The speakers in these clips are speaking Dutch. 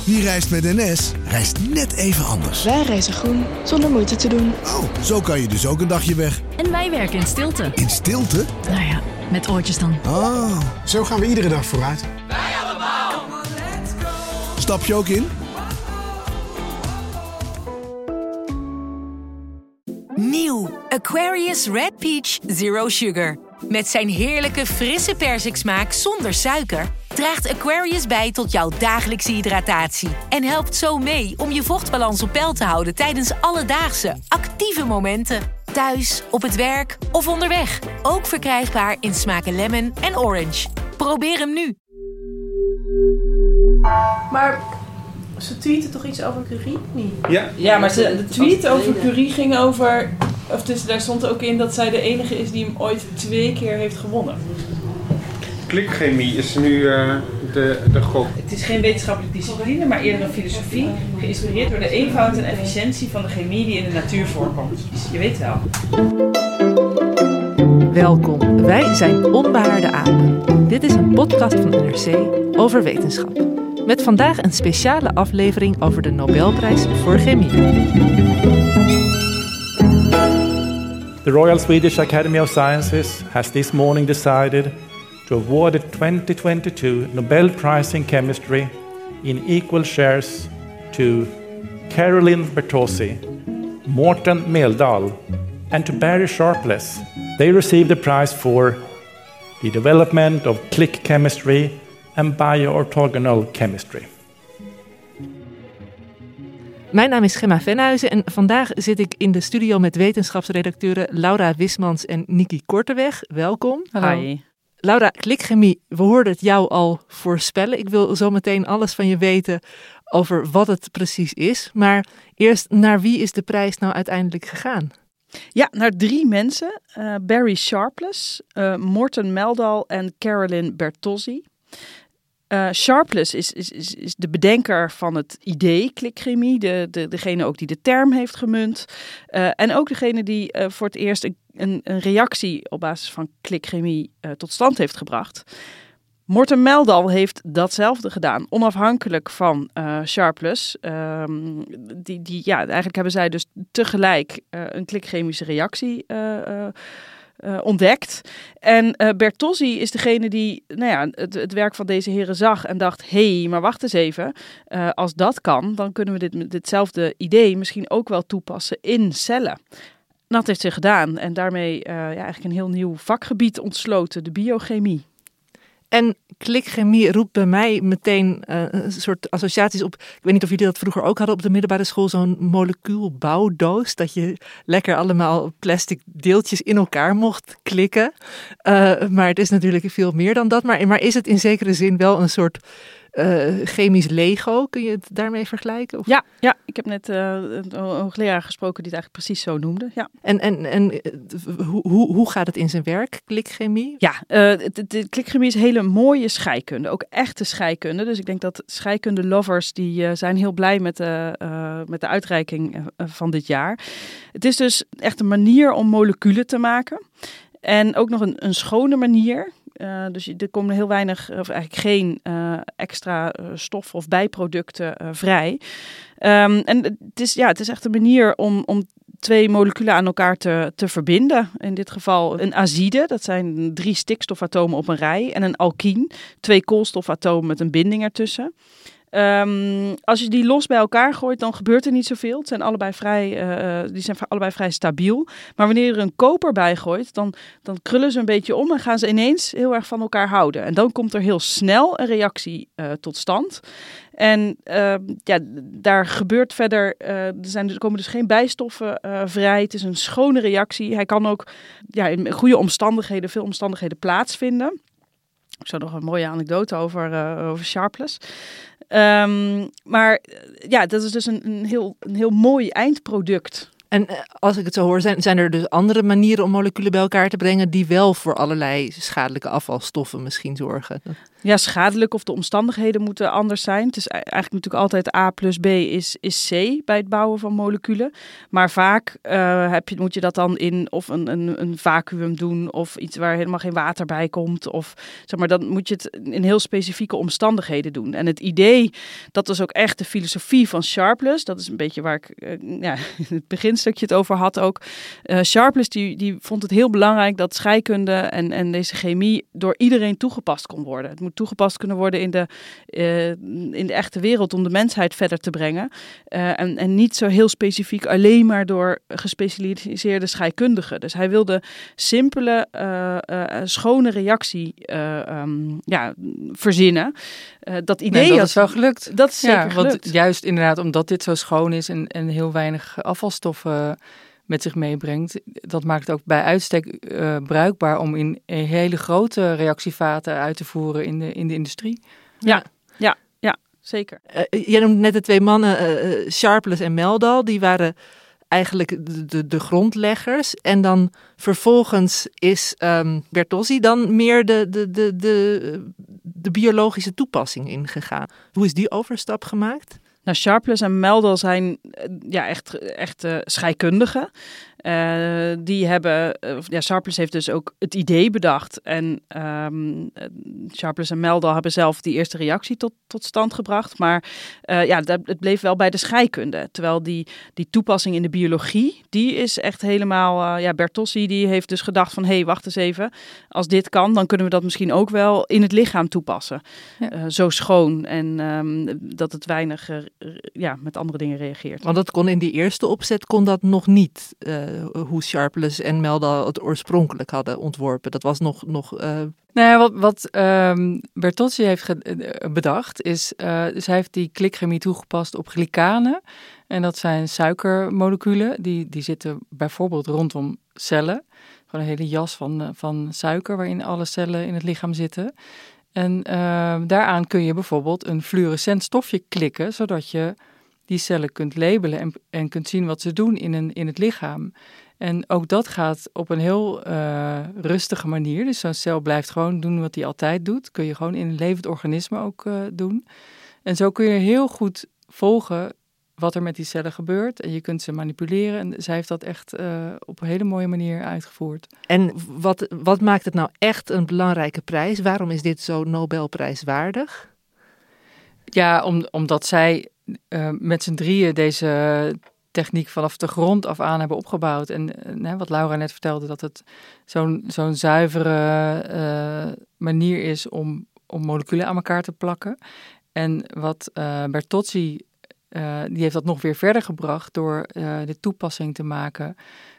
Wie reist met NS, reist net even anders. Wij reizen groen, zonder moeite te doen. Oh, zo kan je dus ook een dagje weg. En wij werken in stilte. In stilte? Nou ja, met oortjes dan. Oh. Zo gaan we iedere dag vooruit. Wij allemaal. Stap je ook in? Nieuw Aquarius Red Peach Zero Sugar. Met zijn heerlijke frisse persiksmaak zonder suiker draagt Aquarius bij tot jouw dagelijkse hydratatie. En helpt zo mee om je vochtbalans op peil te houden tijdens alledaagse, actieve momenten. Thuis, op het werk of onderweg. Ook verkrijgbaar in smaken lemon en orange. Probeer hem nu. Maar ze tweeten toch iets over Curie? Niet? Ja, maar de tweet over Curie ging over... Of dus, daar stond ook in dat zij de enige is die hem ooit 2 keer heeft gewonnen. Klikchemie is nu de gok. Het is geen wetenschappelijke discipline, maar eerder een filosofie. Geïnspireerd door de eenvoud en efficiëntie van de chemie die in de natuur voorkomt. Dus je weet wel. Welkom, wij zijn Onbehaarde Apen. Dit is een podcast van NRC over wetenschap. Met vandaag een speciale aflevering over de Nobelprijs voor Chemie. The Royal Swedish Academy of Sciences has this morning decided to award the 2022 Nobel Prize in Chemistry in equal shares to Caroline Bertozzi, Morten Meldal, and to Barry Sharpless. They received the prize for the development of click chemistry and bioorthogonal chemistry. Mijn naam is Gemma Venhuizen en vandaag zit ik in de studio met wetenschapsredacteuren Laura Wismans en Niki Korteweg. Welkom. Hi. Laura, klikchemie, we hoorden het jou al voorspellen. Ik wil zo meteen alles van je weten over wat het precies is. Maar eerst, naar wie is de prijs nou uiteindelijk gegaan? Ja, naar 3 mensen. Barry Sharpless, Morten Meldal en Caroline Bertozzi. Sharpless is de bedenker van het idee klikchemie, degene ook die de term heeft gemunt. En ook degene die voor het eerst een reactie op basis van klikchemie tot stand heeft gebracht. Morten Meldal heeft datzelfde gedaan, onafhankelijk van Sharpless. Eigenlijk hebben zij dus tegelijk een klikchemische reactie ontdekt. En Bertozzi is degene die het werk van deze heren zag en dacht, maar wacht eens even. Als dat kan, dan kunnen we ditzelfde idee misschien ook wel toepassen in cellen. Dat heeft ze gedaan en daarmee eigenlijk een heel nieuw vakgebied ontsloten, de biochemie. En klikchemie roept bij mij meteen een soort associaties op. Ik weet niet of jullie dat vroeger ook hadden op de middelbare school. Zo'n molecuulbouwdoos. Dat je lekker allemaal plastic deeltjes in elkaar mocht klikken. Maar het is natuurlijk veel meer dan dat. Maar is het in zekere zin wel een soort chemisch Lego? Kun je het daarmee vergelijken? Of? Ja, ik heb net een hoogleraar gesproken die het eigenlijk precies zo noemde. Ja. En hoe gaat het in zijn werk, klikchemie? Ja, de klikchemie is hele mooie scheikunde. Ook echte scheikunde. Dus ik denk dat scheikunde-lovers die zijn heel blij met de uitreiking van dit jaar. Het is dus echt een manier om moleculen te maken. En ook nog een schone manier. Dus er komen heel weinig, of eigenlijk geen extra stof of bijproducten vrij. En het is echt een manier om 2 moleculen aan elkaar te verbinden. In dit geval een azide, dat zijn 3 stikstofatomen op een rij. En een alkien, 2 koolstofatomen met een binding ertussen. Als je die los bij elkaar gooit, dan gebeurt er niet zoveel. Het zijn allebei vrij stabiel. Maar wanneer je er een koper bij gooit, dan krullen ze een beetje om en gaan ze ineens heel erg van elkaar houden. En dan komt er heel snel een reactie tot stand. En daar gebeurt verder, er komen dus geen bijstoffen vrij. Het is een schone reactie. Hij kan ook in goede omstandigheden, veel omstandigheden plaatsvinden. Ik zou nog een mooie anekdote over Sharpless. Maar dat is dus een heel mooi eindproduct. En als ik het zo hoor, zijn er dus andere manieren om moleculen bij elkaar te brengen die wel voor allerlei schadelijke afvalstoffen misschien zorgen? Ja, schadelijk of de omstandigheden moeten anders zijn. Het is eigenlijk natuurlijk altijd A plus B is C bij het bouwen van moleculen. Maar vaak moet je dat dan in of een vacuüm doen of iets waar helemaal geen water bij komt. Of zeg maar, dan moet je het in heel specifieke omstandigheden doen. En het idee, dat was ook echt de filosofie van Sharpless. Dat is een beetje waar ik in het beginstukje het over had ook. Sharpless die vond het heel belangrijk dat scheikunde en deze chemie door iedereen toegepast kon worden. Het moet toegepast kunnen worden in de echte wereld om de mensheid verder te brengen. En niet zo heel specifiek alleen maar door gespecialiseerde scheikundigen. Dus hij wilde simpele, schone reactie verzinnen. Dat idee dat is wel gelukt. Dat is zeker gelukt. Want juist inderdaad omdat dit zo schoon is en heel weinig afvalstoffen met zich meebrengt, dat maakt het ook bij uitstek bruikbaar om in hele grote reactievaten uit te voeren in de industrie. Ja, zeker. Jij noemde net de twee mannen, Sharpless en Meldal, die waren eigenlijk de grondleggers. En dan vervolgens is Bertozzi dan meer de biologische toepassing ingegaan. Hoe is die overstap gemaakt? Nou, Sharpless en Meldal zijn echt scheikundigen. Die hebben, Sharpless heeft dus ook het idee bedacht. En Sharpless en Meldal hebben zelf die eerste reactie tot stand gebracht. Maar het bleef wel bij de scheikunde. Terwijl die toepassing in de biologie, die is echt helemaal... Bertozzi die heeft dus gedacht van, hé, wacht eens even. Als dit kan, dan kunnen we dat misschien ook wel in het lichaam toepassen. Ja. Zo schoon en dat het weinig met andere dingen reageert. Want dat kon in die eerste opzet kon dat nog niet... hoe Sharpless en Meldal het oorspronkelijk hadden ontworpen. Dat was nog... Wat Bertozzi heeft bedacht is... dus hij heeft die klikchemie toegepast op glycanen. En dat zijn suikermoleculen. Die zitten bijvoorbeeld rondom cellen. Gewoon een hele jas van suiker waarin alle cellen in het lichaam zitten. En daaraan kun je bijvoorbeeld een fluorescent stofje klikken, zodat je die cellen kunt labelen en kunt zien wat ze doen in het lichaam. En ook dat gaat op een heel rustige manier. Dus zo'n cel blijft gewoon doen wat hij altijd doet. Kun je gewoon in een levend organisme ook doen. En zo kun je heel goed volgen wat er met die cellen gebeurt. En je kunt ze manipuleren. En zij heeft dat echt op een hele mooie manier uitgevoerd. En wat maakt het nou echt een belangrijke prijs? Waarom is dit zo Nobelprijswaardig? Ja, omdat zij met z'n drieën deze techniek vanaf de grond af aan hebben opgebouwd. En wat Laura net vertelde, dat het zo'n zuivere manier is om moleculen aan elkaar te plakken. En wat Bertozzi, die heeft dat nog weer verder gebracht door de toepassing te maken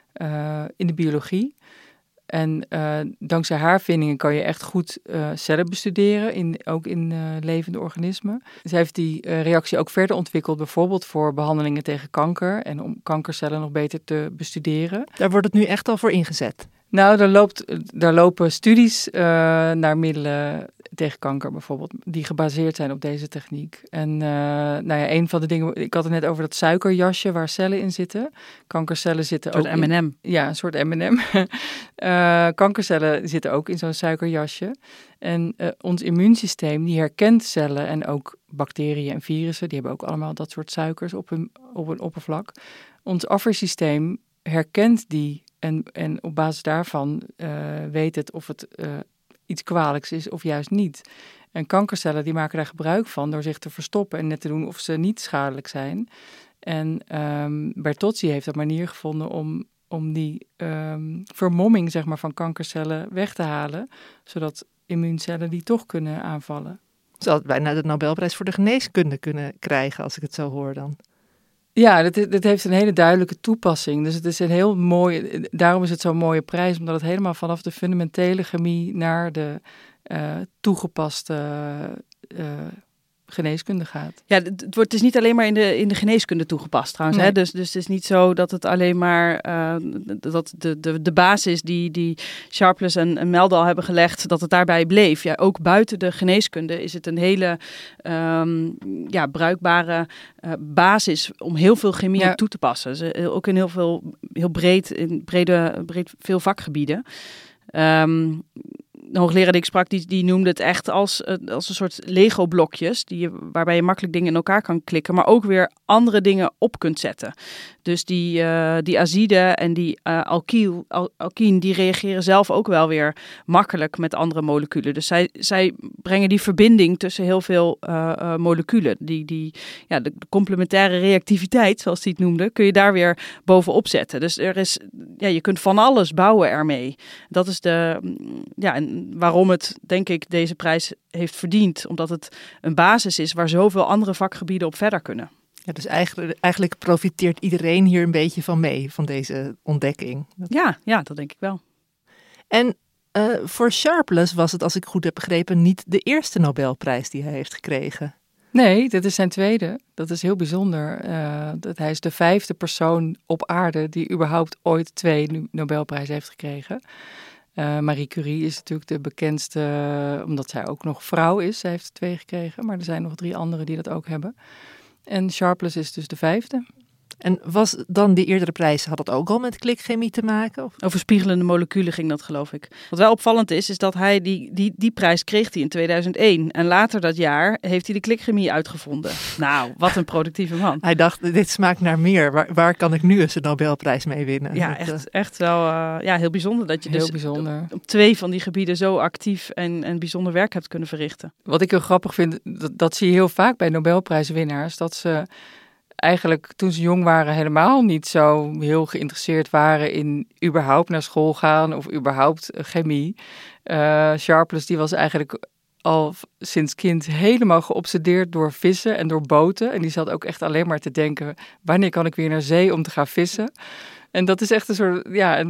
in de biologie. En dankzij haar vindingen kan je echt goed cellen bestuderen, ook in levende organismen. Zij heeft die reactie ook verder ontwikkeld, bijvoorbeeld voor behandelingen tegen kanker en om kankercellen nog beter te bestuderen. Daar wordt het nu echt al voor ingezet? Nou, daar lopen studies naar middelen tegen kanker bijvoorbeeld, die gebaseerd zijn op deze techniek. En een van de dingen, ik had het net over dat suikerjasje waar cellen in zitten. Kankercellen zitten ook in... Een soort M&M. Ja, een soort M&M. Kankercellen zitten ook in zo'n suikerjasje. En ons immuunsysteem, die herkent cellen en ook bacteriën en virussen, die hebben ook allemaal dat soort suikers op een oppervlak. Ons afweersysteem herkent die en op basis daarvan weet het of het iets kwalijks is of juist niet. En kankercellen die maken daar gebruik van door zich te verstoppen en net te doen of ze niet schadelijk zijn. En Bertozzi heeft een manier gevonden om die vermomming zeg maar, van kankercellen weg te halen, zodat immuuncellen die toch kunnen aanvallen. Zou het bijna de Nobelprijs voor de geneeskunde kunnen krijgen, als ik het zo hoor dan? Ja, dat heeft een hele duidelijke toepassing. Dus het is een heel mooi, daarom is het zo'n mooie prijs, omdat het helemaal vanaf de fundamentele chemie naar de toegepaste geneeskunde gaat. Ja, het is niet alleen maar in de geneeskunde toegepast trouwens. Nee. Hè? Dus het is niet zo dat het alleen maar dat de basis die Sharpless en Meldal hebben gelegd, dat het daarbij bleef. Ja, ook buiten de geneeskunde is het een hele bruikbare basis om heel veel chemie toe te passen. Dus, ook in heel breed veel vakgebieden. hoogleraar die ik sprak, die noemde het echt als een soort Lego-blokjes, waarbij je makkelijk dingen in elkaar kan klikken, maar ook weer andere dingen op kunt zetten. Dus die azide en die alkien, die reageren zelf ook wel weer makkelijk met andere moleculen. Dus zij brengen die verbinding tussen heel veel moleculen. De complementaire reactiviteit, zoals hij het noemde, kun je daar weer bovenop zetten. Dus je kunt van alles bouwen ermee. Dat is waarom het, denk ik, deze prijs heeft verdiend. Omdat het een basis is waar zoveel andere vakgebieden op verder kunnen. Ja, dus eigenlijk profiteert iedereen hier een beetje van mee, van deze ontdekking. Ja, dat denk ik wel. En voor Sharpless was het, als ik goed heb begrepen, niet de eerste Nobelprijs die hij heeft gekregen. Nee, dit is zijn tweede. Dat is heel bijzonder. Hij is de 5e persoon op aarde die überhaupt ooit 2 Nobelprijzen heeft gekregen. Marie Curie is natuurlijk de bekendste, omdat zij ook nog vrouw is. Zij heeft 2 gekregen, maar er zijn nog 3 anderen die dat ook hebben. En Sharpless is dus de 5e. En was dan die eerdere prijs, had dat ook al met klikchemie te maken? Of? Over spiegelende moleculen ging dat, geloof ik. Wat wel opvallend is dat hij die prijs kreeg hij in 2001. En later dat jaar heeft hij de klikchemie uitgevonden. Nou, wat een productieve man. Hij dacht, dit smaakt naar meer. Waar kan ik nu eens een Nobelprijs mee winnen? Ja, echt wel heel bijzonder dat je heel dus bijzonder. Op 2 van die gebieden zo actief en bijzonder werk hebt kunnen verrichten. Wat ik heel grappig vind, dat zie je heel vaak bij Nobelprijswinnaars, dat ze eigenlijk toen ze jong waren helemaal niet zo heel geïnteresseerd waren in überhaupt naar school gaan of überhaupt chemie. Sharpless die was eigenlijk al sinds kind helemaal geobsedeerd door vissen en door boten. En die zat ook echt alleen maar te denken, wanneer kan ik weer naar zee om te gaan vissen? En dat is echt een soort,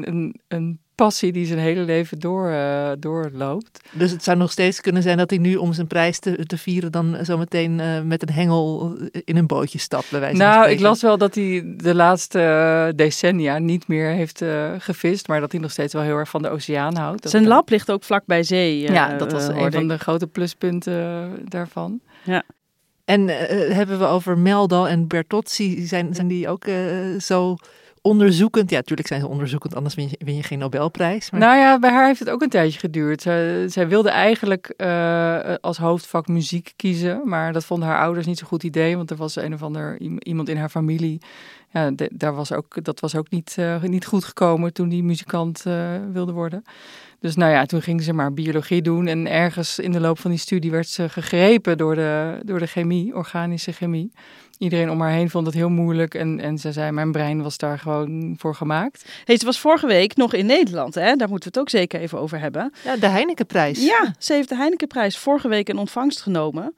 een passie die zijn hele leven doorloopt. Dus het zou nog steeds kunnen zijn dat hij nu om zijn prijs te vieren dan zometeen met een hengel in een bootje stapt, bij wijze van spreken. Ik las wel dat hij de laatste decennia niet meer heeft gevist, maar dat hij nog steeds wel heel erg van de oceaan houdt. Zijn lab ligt ook vlak bij zee. Dat was een van de grote pluspunten daarvan. Ja. En hebben we over Meldal en Bertozzi, zijn die ook zo onderzoekend? Ja, natuurlijk zijn ze onderzoekend, anders win je geen Nobelprijs. Maar... Nou ja, bij haar heeft het ook een tijdje geduurd. Zij wilde eigenlijk als hoofdvak muziek kiezen, maar dat vonden haar ouders niet zo'n goed idee, want er was een of ander iemand in haar familie. Ja, dat was ook niet goed gekomen toen die muzikant wilde worden. Dus toen ging ze maar biologie doen en ergens in de loop van die studie werd ze gegrepen door de chemie, organische chemie. Iedereen om haar heen vond het heel moeilijk en ze zei, mijn brein was daar gewoon voor gemaakt. Hey, ze was vorige week nog in Nederland, hè? Daar moeten we het ook zeker even over hebben. Ja, de Heinekenprijs. Ja, ze heeft de Heinekenprijs vorige week in ontvangst genomen.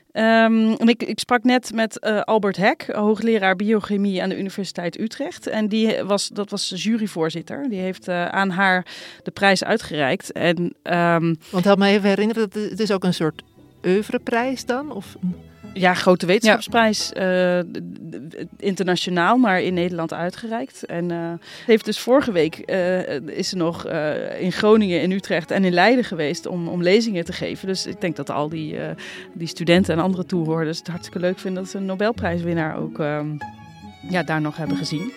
En ik sprak net met Albert Heck, hoogleraar biochemie aan de Universiteit Utrecht. En dat was juryvoorzitter. Die heeft aan haar de prijs uitgereikt. Want help me even herinneren, het is ook een soort oeuvreprijs dan? Of... Ja, grote wetenschapsprijs, internationaal, maar in Nederland uitgereikt. En heeft dus vorige week is ze nog in Groningen, in Utrecht en in Leiden geweest om lezingen te geven. Dus ik denk dat al die studenten en andere toehoorders het hartstikke leuk vinden dat ze een Nobelprijswinnaar ook daar nog hebben gezien.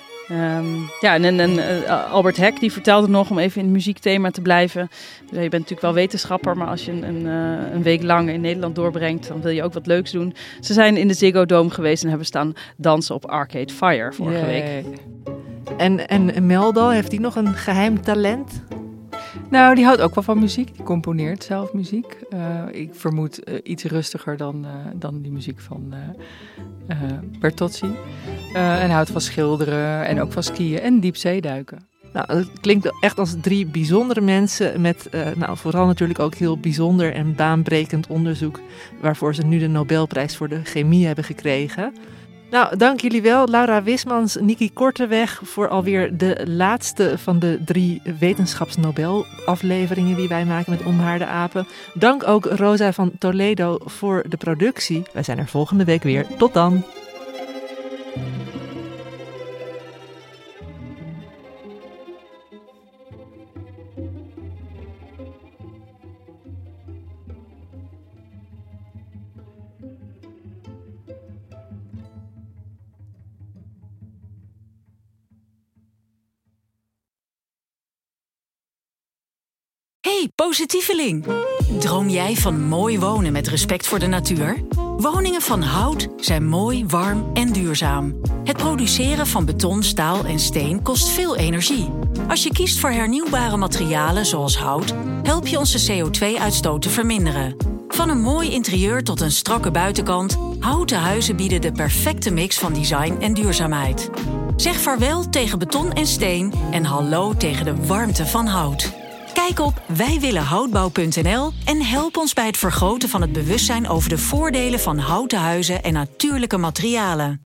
Albert Heck die vertelde nog, om even in het muziekthema te blijven. Je bent natuurlijk wel wetenschapper, maar als je een week lang in Nederland doorbrengt, dan wil je ook wat leuks doen. Ze zijn in de Ziggo Dome geweest en hebben staan dansen op Arcade Fire vorige week. En Meldal, heeft hij nog een geheim talent? Nou, die houdt ook wel van muziek. Die componeert zelf muziek. Ik vermoed iets rustiger dan die muziek van Bertozzi. En houdt van schilderen en ook van skiën en diepzeeduiken. Nou, het klinkt echt als 3 bijzondere mensen met vooral natuurlijk ook heel bijzonder en baanbrekend onderzoek, waarvoor ze nu de Nobelprijs voor de chemie hebben gekregen. Nou, dank jullie wel, Laura Wismans, Niki Korteweg, voor alweer de laatste van de 3 wetenschapsnobel-afleveringen die wij maken met Onbehaarde Apen. Dank ook Rosa van Toledo voor de productie. Wij zijn er volgende week weer. Tot dan! Hey, Hey, positieveling! Droom jij van mooi wonen met respect voor de natuur? Woningen van hout zijn mooi, warm en duurzaam. Het produceren van beton, staal en steen kost veel energie. Als je kiest voor hernieuwbare materialen zoals hout, help je onze CO2-uitstoot te verminderen. Van een mooi interieur tot een strakke buitenkant, houten huizen bieden de perfecte mix van design en duurzaamheid. Zeg vaarwel tegen beton en steen en hallo tegen de warmte van hout. Kijk op wijwillenhoutbouw.nl en help ons bij het vergroten van het bewustzijn over de voordelen van houten huizen en natuurlijke materialen.